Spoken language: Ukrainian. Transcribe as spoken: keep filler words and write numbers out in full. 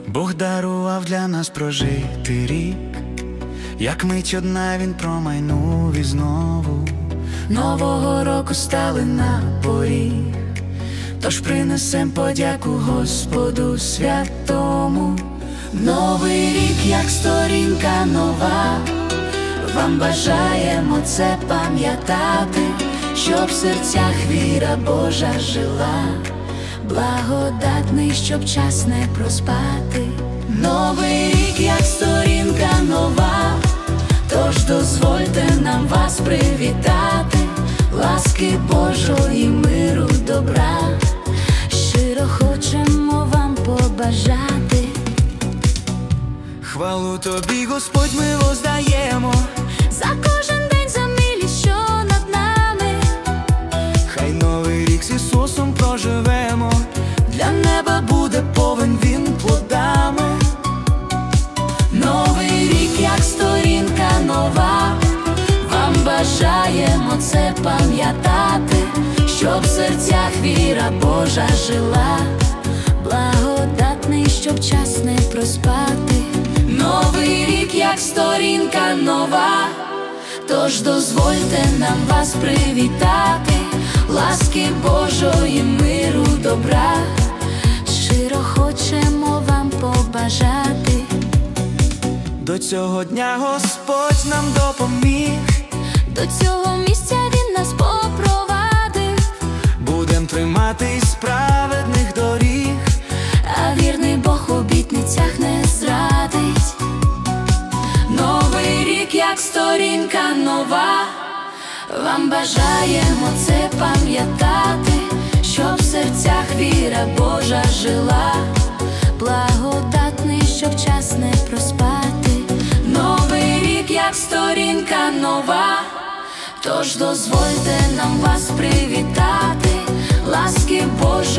Бог дарував для нас прожити рік, як мить одна він промайнув і знову нового року стали на поріг. Тож принесем подяку Господу святому. Новий рік, як сторінка нова, вам бажаємо це пам'ятати, щоб в серцях віра Божа жила, благодатний, щоб час не проспати. Новий рік, як сторінка нова, тож дозвольте нам вас привітати, ласки Божої, миру, добра, щиро хочемо вам побажати. Хвалу тобі, Господь, ми воздаємо за кожен день, за милість, що над нами. Хай новий рік з Ісусом проживемо, для неба буде повен він плодами. Новий рік, як сторінка нова, вам бажаємо це пам'ятати, щоб в серцях віра Божа жила, благодатний, щоб час не проспати. Новий рік, як сторінка нова, тож дозвольте нам вас привітати, ласки Божої, миру, добра, щиро хочемо вам побажати. до цього дня Господь нам допоміг, до цього місця Він нас попровадив. будем триматись праведних доріг, а вірний Бог в обітницях не зрадить. Новий рік, як сторінка нова, вам бажаємо це пам'ятати, щоб в серцях віра Божа жила, благодатний, щоб час не проспати. Новий рік, як сторінка нова, тож дозвольте нам вас привітати, ласки Божої,